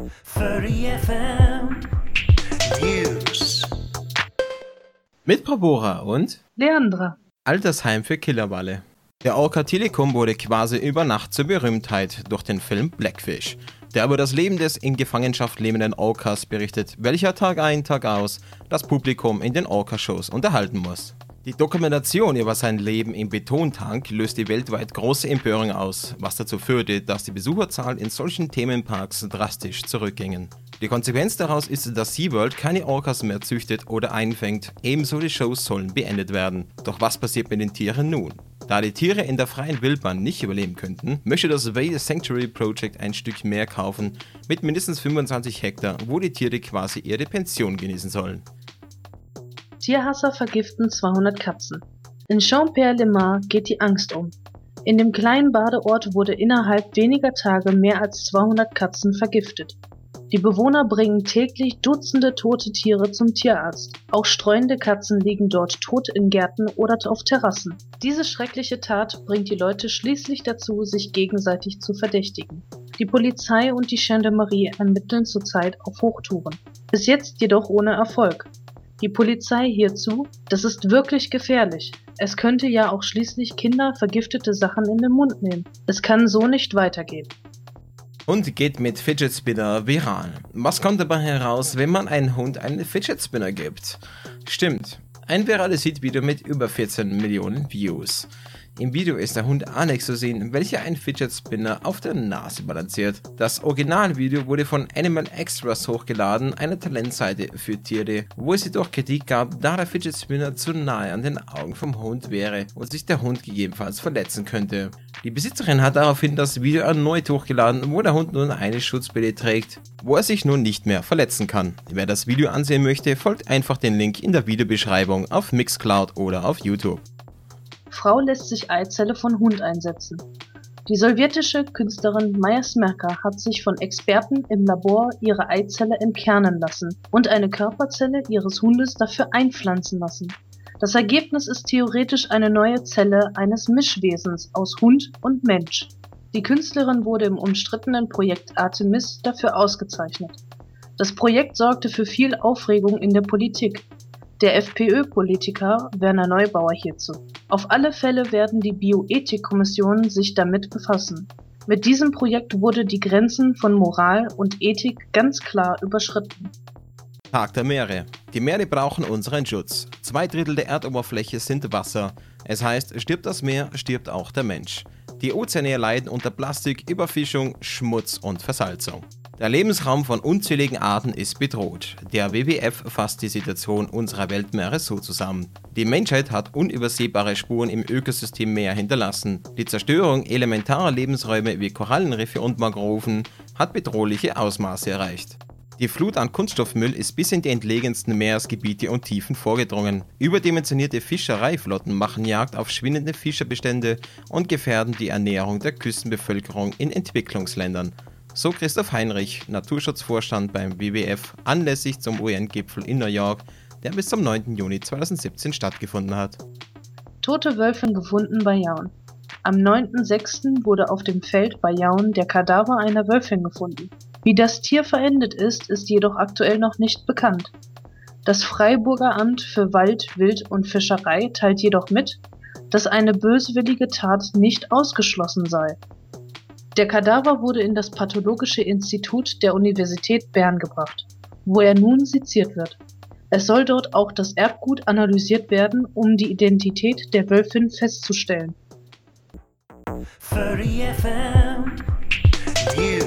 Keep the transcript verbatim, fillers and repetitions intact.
Furry F M News. Mit Barbora und Leandra. Altersheim für Killerwalle. Der Orca Telekom wurde quasi über Nacht zur Berühmtheit durch den Film Blackfish, der über das Leben des in Gefangenschaft lebenden Orcas berichtet, welcher Tag ein, Tag aus das Publikum in den Orca-Shows unterhalten muss. Die Dokumentation über sein Leben im Betontank löste weltweit große Empörung aus, was dazu führte, dass die Besucherzahlen in solchen Themenparks drastisch zurückgingen. Die Konsequenz daraus ist, dass SeaWorld keine Orcas mehr züchtet oder einfängt, ebenso die Shows sollen beendet werden. Doch was passiert mit den Tieren nun? Da die Tiere in der freien Wildbahn nicht überleben könnten, möchte das Whale Sanctuary Project ein Stück mehr kaufen, mit mindestens fünfundzwanzig Hektar, wo die Tiere quasi ihre Pension genießen sollen. Tierhasser vergiften zweihundert Katzen. In Saint-Pierre-les-Marais geht die Angst um. In dem kleinen Badeort wurde innerhalb weniger Tage mehr als zweihundert Katzen vergiftet. Die Bewohner bringen täglich Dutzende tote Tiere zum Tierarzt. Auch streunende Katzen liegen dort tot in Gärten oder auf Terrassen. Diese schreckliche Tat bringt die Leute schließlich dazu, sich gegenseitig zu verdächtigen. Die Polizei und die Gendarmerie ermitteln zurzeit auf Hochtouren. Bis jetzt jedoch ohne Erfolg. Die Polizei hierzu: Das ist wirklich gefährlich. Es könnte ja auch schließlich Kinder vergiftete Sachen in den Mund nehmen. Es kann so nicht weitergehen. Und geht mit Fidget Spinner viral. Was kommt dabei heraus, wenn man einem Hund einen Fidget Spinner gibt? Stimmt, ein virales Hit-Video mit über vierzehn Millionen Views. Im Video ist der Hund Alex zu sehen, welcher einen Fidget Spinner auf der Nase balanciert. Das Originalvideo wurde von Animal Extras hochgeladen, einer Talentseite für Tiere, wo es jedoch Kritik gab, da der Fidget Spinner zu nahe an den Augen vom Hund wäre und sich der Hund gegebenenfalls verletzen könnte. Die Besitzerin hat daraufhin das Video erneut hochgeladen, wo der Hund nun eine Schutzbrille trägt, wo er sich nun nicht mehr verletzen kann. Wer das Video ansehen möchte, folgt einfach den Link in der Videobeschreibung auf Mixcloud oder auf YouTube. Frau lässt sich Eizelle von Hund einsetzen. Die sowjetische Künstlerin Maja Smerka hat sich von Experten im Labor ihre Eizelle entkernen lassen und eine Körperzelle ihres Hundes dafür einpflanzen lassen. Das Ergebnis ist theoretisch eine neue Zelle eines Mischwesens aus Hund und Mensch. Die Künstlerin wurde im umstrittenen Projekt Artemis dafür ausgezeichnet. Das Projekt sorgte für viel Aufregung in der Politik. Der FPÖ-Politiker Werner Neubauer hierzu. Auf alle Fälle werden die Bioethikkommissionen sich damit befassen. Mit diesem Projekt wurde die Grenzen von Moral und Ethik ganz klar überschritten. Tag der Meere. Die Meere brauchen unseren Schutz. Zwei Drittel der Erdoberfläche sind Wasser. Es heißt, stirbt das Meer, stirbt auch der Mensch. Die Ozeane leiden unter Plastik, Überfischung, Schmutz und Versalzung. Der Lebensraum von unzähligen Arten ist bedroht. Der W W F fasst die Situation unserer Weltmeere so zusammen. Die Menschheit hat unübersehbare Spuren im Ökosystem Meer hinterlassen. Die Zerstörung elementarer Lebensräume wie Korallenriffe und Mangroven hat bedrohliche Ausmaße erreicht. Die Flut an Kunststoffmüll ist bis in die entlegensten Meeresgebiete und Tiefen vorgedrungen. Überdimensionierte Fischereiflotten machen Jagd auf schwindende Fischerbestände und gefährden die Ernährung der Küstenbevölkerung in Entwicklungsländern. So Christoph Heinrich, Naturschutzvorstand beim W W F, anlässlich zum U N-Gipfel in New York, der bis zum neunten Juni zweitausendsiebzehn stattgefunden hat. Tote Wölfin gefunden bei Jaun. Am neunten sechsten wurde auf dem Feld bei Jaun der Kadaver einer Wölfin gefunden. Wie das Tier verendet ist, ist jedoch aktuell noch nicht bekannt. Das Freiburger Amt für Wald, Wild und Fischerei teilt jedoch mit, dass eine böswillige Tat nicht ausgeschlossen sei. Der Kadaver wurde in das Pathologische Institut der Universität Bern gebracht, wo er nun seziert wird. Es soll dort auch das Erbgut analysiert werden, um die Identität der Wölfin festzustellen. Furry F M News.